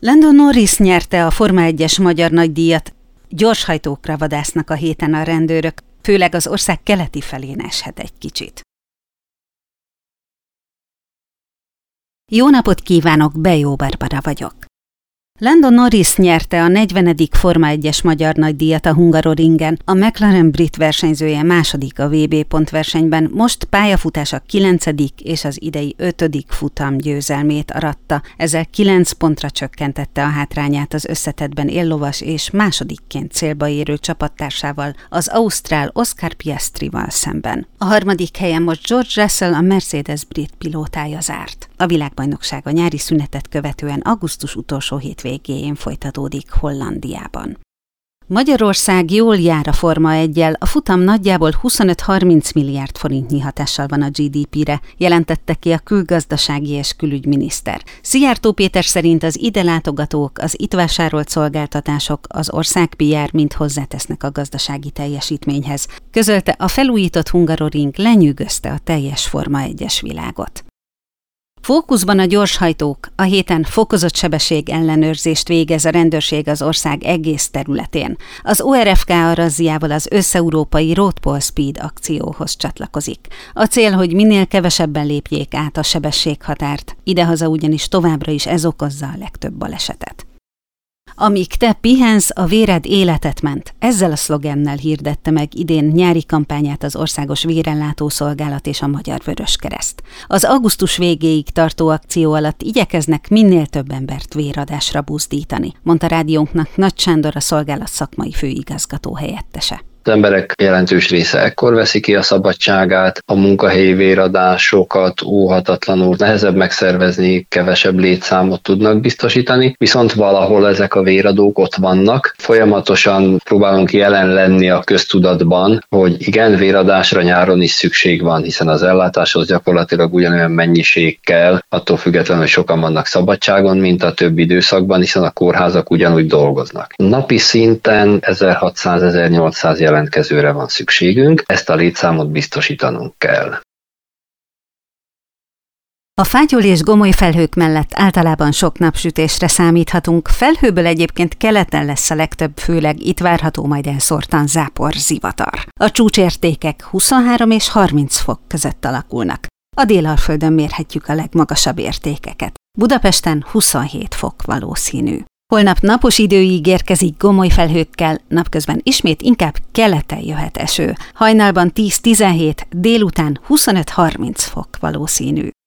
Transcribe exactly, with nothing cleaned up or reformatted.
Lando Norris nyerte a Forma egyes magyar nagydíjat. Gyorshajtókra vadásznak a héten a rendőrök, főleg az ország keleti felén eshet egy kicsit. Jó napot kívánok, Bejó Barbara vagyok. Lando Norris nyerte a negyvenedik Forma egyes magyar nagydíjat a Hungaroringen, a McLaren brit versenyzője második a vé bé pontversenyben, most pályafutása kilencedik és az idei ötödik futam győzelmét aratta, ezzel kilenc pontra csökkentette a hátrányát az összetettben éllovas és másodikként célba érő csapattársával, az ausztrál Oscar Piastrival szemben. A harmadik helyen most George Russell, a Mercedes brit pilótája zárt. A világbajnokság a nyári szünetet követően augusztus utolsó hétvégéjén folytatódik Hollandiában. Magyarország jól jár a Forma egyel, a futam nagyjából huszonöt-harminc milliárd forintnyi hatással van a gé dé pére, jelentette ki a külgazdasági és külügyminiszter. Szijjártó Péter szerint az ide látogatók, az itt vásárolt szolgáltatások, az ország pé er mind hozzátesznek a gazdasági teljesítményhez. Közölte, a felújított Hungaroring lenyűgözte a teljes Forma egyes világot. Fókuszban a gyorshajtók. A héten fokozott sebesség ellenőrzést végez a rendőrség az ország egész területén. Az o er ef ká a razziával az összeurópai Road Pole Speed akcióhoz csatlakozik. A cél, hogy minél kevesebben lépjék át a sebességhatárt, idehaza ugyanis továbbra is ez okozza a legtöbb balesetet. Amíg te pihensz, a véred életet ment. Ezzel a szlogennel hirdette meg idén nyári kampányát az Országos Vérellátó Szolgálat és a Magyar Vöröskereszt. Az augusztus végéig tartó akció alatt igyekeznek minél több embert véradásra buzdítani, mondta rádiónknak Nagy Sándor, a szolgálat szakmai főigazgató helyettese. Az emberek jelentős része ekkor veszi ki a szabadságát, a munkahelyi véradásokat óhatatlanul nehezebb megszervezni, kevesebb létszámot tudnak biztosítani, viszont valahol ezek a véradók ott vannak. Folyamatosan próbálunk jelen lenni a köztudatban, hogy igen, véradásra nyáron is szükség van, hiszen az ellátáshoz gyakorlatilag ugyanolyan mennyiség kell, attól függetlenül, hogy sokan vannak szabadságon, mint a többi időszakban, hiszen a kórházak ugyanúgy dolgoznak. Napi szinten ezerhatszáz-ezernyolcszáz jelentkezőre van szükségünk, ezt a létszámot biztosítanunk kell. A fátyol és gomoly felhők mellett általában sok napsütésre számíthatunk, felhőből egyébként keleten lesz a legtöbb, főleg itt várható majd elszórtan zápor, zivatar. A csúcsértékek huszonhárom és harminc fok között alakulnak. A Dél-Alföldön mérhetjük a legmagasabb értékeket. Budapesten huszonhét fok valószínű. Holnap napos idő ígérkezik gomoly felhőkkel, napközben ismét inkább keleten jöhet eső. Hajnalban tíz-tizenhét, délután huszonöt-harminc fok valószínű.